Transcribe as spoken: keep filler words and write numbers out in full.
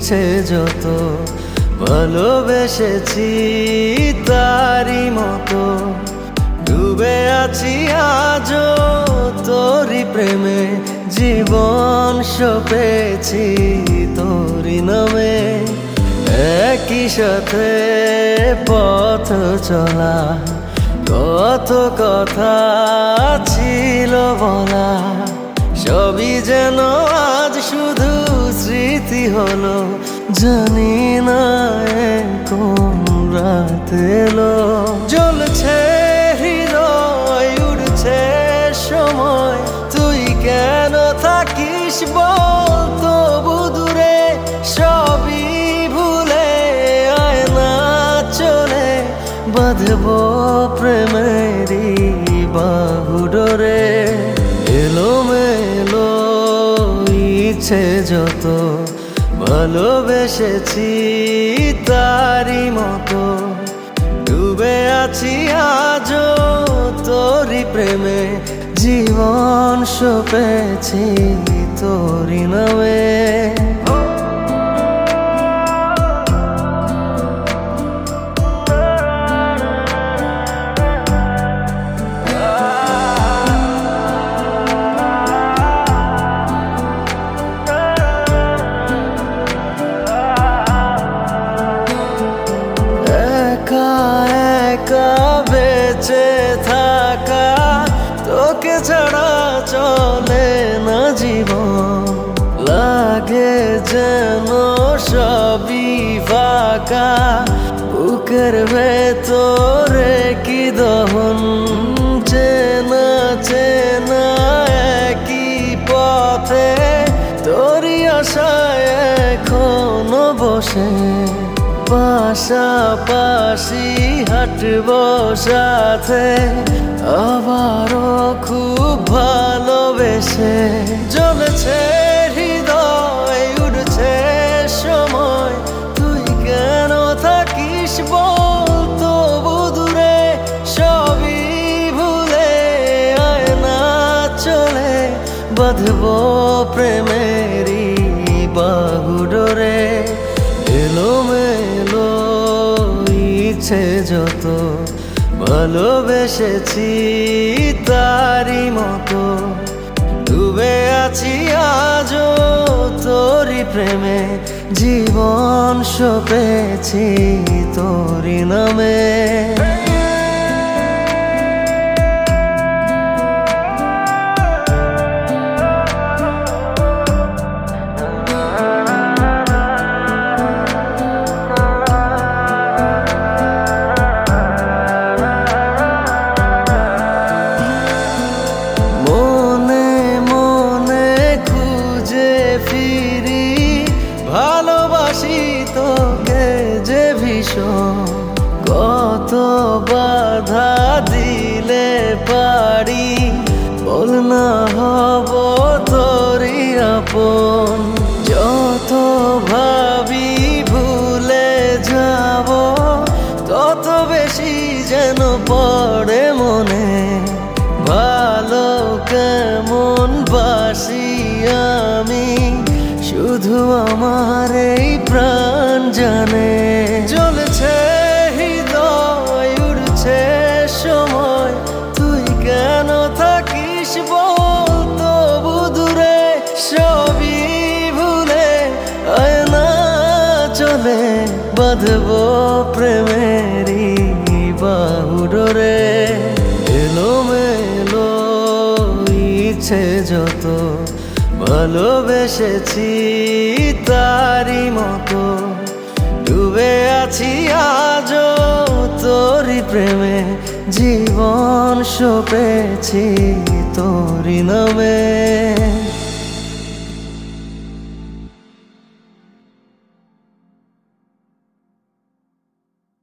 ইচ্ছে যত ভালোবেসেছি তারি মতো ডুবে আছি আজও তোরি প্রেমে জীবন সপেছি তোরি নামে একই সাথে পথ চলা কত কথা ছিল বলা সবই যেন আজ শুধু স্মৃতি হলো জানি না কোন রাত এলো জ্বলছে হৃদয় উড়ছে সময় তুই কেন থাকিস বল তবু দূরে সবই ভুলে আয় না চলে বাঁধবো প্রেমেরই বাহু ডোরে এলোমেলো ইচ্ছে যত ভালোবেসেছি তারি মতো ডুবে আছি আজও তোরি প্রেমে জীবন সপেছি তোরি নামে বেঁচে থাকা তোকে ছাড়া চলে না জীবন লাগে যেন সবই ফাঁকা বুকের ভেতরে কি দহন চেনা চেনা একই পথে তোরই আশায় এখনো বসে পাশাপাশি হাঁটবো সাথে আবারও খুব ভালোবেসে জ্বলছে হৃদয় উড়ছে সময় তুই কেন থাকিস বল তবু দূরে সবই ভুলে আয় না চলে বাঁধবো প্রেমেরই বাহু ডোরে এলোমেলো ইচ্ছে যত ভালোবেসেছি তারি মতো ডুবে আছি আজও তোরি প্রেমে জীবন সপেছি তোরি নামে ভালোবাসি তোকে যে ভীষণ কত বাধা দিলে পারি বল না হব তোরই আপন যত ভাবি ভুলে যাব তত বেশি যেন পড়ে মনে ভালো কেমন বাসি আমি শুধু আমার এই প্রাণ জানে জ্বলছে হৃদয় উড়ছে সময় তুই কেন থাকিস বল তবু দূরে সবই ভুলে আয় না চলে বাঁধবো প্রেমেরই বাহু ডোরে এলোমেলো ইচ্ছে যত ভালোবেসেছি তারি মতো ডুবে আছি আজও তোরি প্রেমে জীবন সপেছি তোরি নামে।